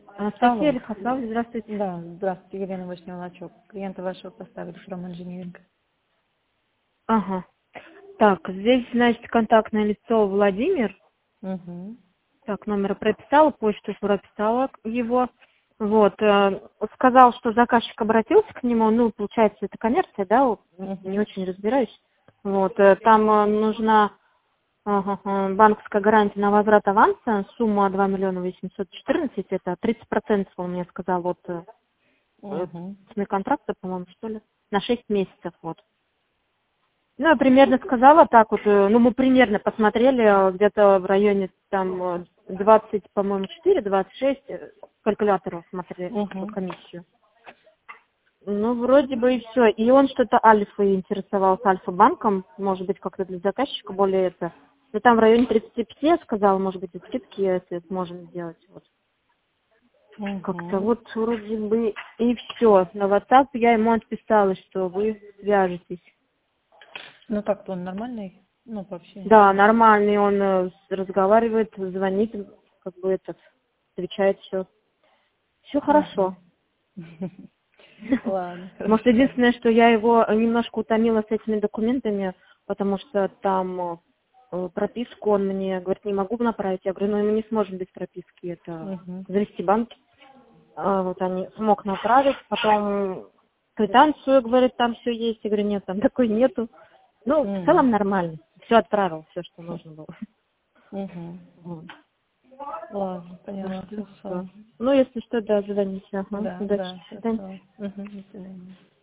Анастасия Алло. Лихослав, здравствуйте. Да, здравствуйте, Елена Вышнева-Лачок. Клиента вашего поставили From Engineering. Ага. Так, здесь, значит, контактное лицо Владимир. Угу. Так, номер прописала, почту прописала его. Вот, сказал, что заказчик обратился к нему, ну, получается, это коммерция, да, вот, не очень разбираюсь. Вот, там нужна банковская гарантия на возврат аванса, сумма 2 миллиона 814, это 30% он мне сказал от Угу. цены контракта, по-моему, что ли, на 6 месяцев, вот. Ну, я примерно сказала так вот, ну, мы примерно посмотрели, где-то в районе там 20, по-моему, 4, 26 калькуляторов смотрели по Угу. комиссию. Ну, вроде бы и все. И он что-то Альфой интересовался, Альфа-банком, может быть, как-то для заказчика более это. Ну, там в районе 35 я сказала, может быть, и скидки, если сможем сделать. Вот. Как-то Угу. вот вроде бы и все. На WhatsApp я ему отписала, что вы свяжетесь. Ну так-то он нормальный? Ну, по общению с Да, ним. нормальный, он разговаривает, звонит, как бы это, отвечает все. Все хорошо. Угу. Ладно, Может, хорошо. единственное, что я его немножко утомила с этими документами, потому что там прописку он мне говорит, не могу направить. Я говорю, ну мы не сможем без прописки это Угу. завести банк. Вот они смог направить, потом квитанцию, говорит, там все есть. Я говорю, нет, там такой нету. Ну, в целом нормально. Все отправил, все, что нужно было. Угу. Вот. Ладно, Так поняла, что хорошо. всё. Ну, если что, да, звоните. Ага. Да, Удачи. да, До свидания. хорошо. Угу, до свидания.